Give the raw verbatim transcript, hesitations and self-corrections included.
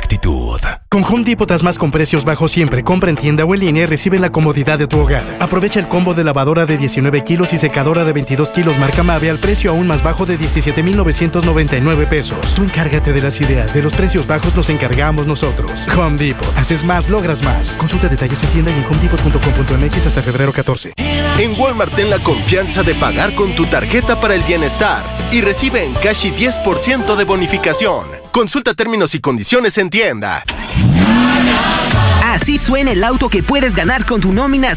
actitud. Con Home Depot haz más con precios bajos siempre. Compra en tienda o en línea y recibe la comodidad de tu hogar. Aprovecha el combo de lavadora de diecinueve kilos y secadora de veintidós kilos marca Mave al precio aún más bajo de diecisiete mil novecientos noventa y nueve pesos. Tú encárgate de las ideas. De los precios bajos los encargamos nosotros. Home Depot. Haces más, logras más. Consulta detalles en tienda y en home depot punto com punto m x hasta febrero catorce. En Walmart ten la confianza de pagar con tu tarjeta para el bienestar y recibe en Cashi diez por ciento de bonificación. Consulta términos y condiciones en tienda. Así suena el auto que puedes ganar con tu nómina